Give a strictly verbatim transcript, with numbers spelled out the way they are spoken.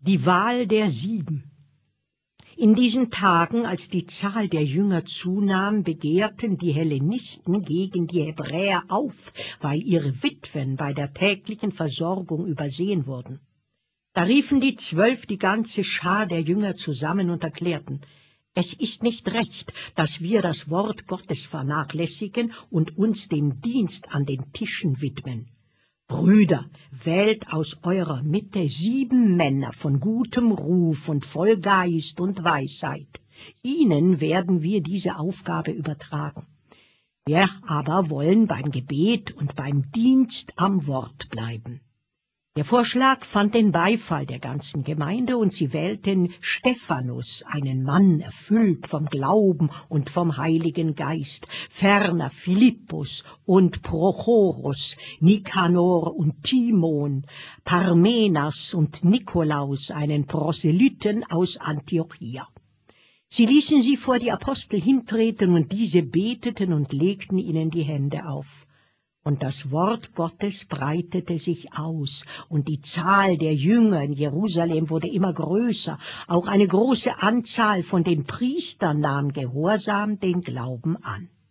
Die Wahl der Sieben. In diesen Tagen, als die Zahl der Jünger zunahm, begehrten die Hellenisten gegen die Hebräer auf, weil ihre Witwen bei der täglichen Versorgung übersehen wurden. Da riefen die Zwölf die ganze Schar der Jünger zusammen und erklärten: Es ist nicht recht, dass wir das Wort Gottes vernachlässigen und uns dem Dienst an den Tischen widmen. Brüder, wählt aus eurer Mitte sieben Männer von gutem Ruf und voll Geist und Weisheit. Ihnen werden wir diese Aufgabe übertragen. Wir aber wollen beim Gebet und beim Dienst am Wort bleiben. Der Vorschlag fand den Beifall der ganzen Gemeinde, und sie wählten Stephanus, einen Mann erfüllt vom Glauben und vom Heiligen Geist, ferner Philippus und Prochorus, Nikanor und Timon, Parmenas und Nikolaus, einen Proselyten aus Antiochia. Sie ließen sie vor die Apostel hintreten, und diese beteten und legten ihnen die Hände auf. Und das Wort Gottes breitete sich aus, und die Zahl der Jünger in Jerusalem wurde immer größer. Auch eine große Anzahl von den Priestern nahm gehorsam den Glauben an.